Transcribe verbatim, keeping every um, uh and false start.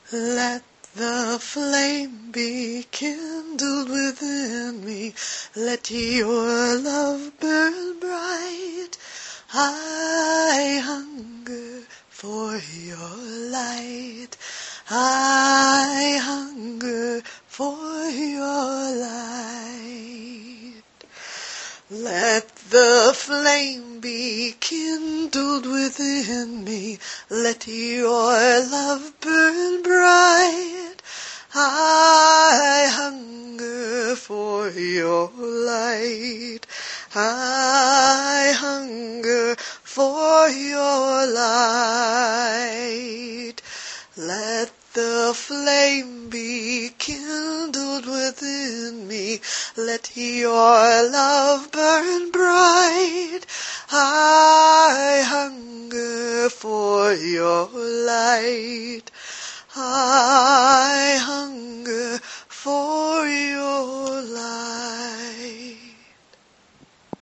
Let the flame be kindled within me. Let your love burn bright. I hunger for your light. I hunger for your light. Let the flame be kindled within me. Let your love burn bright. I hunger for your light. I hunger for your light. Let the flame be kindled within me. Let your love burn bright. I hunger for your light. I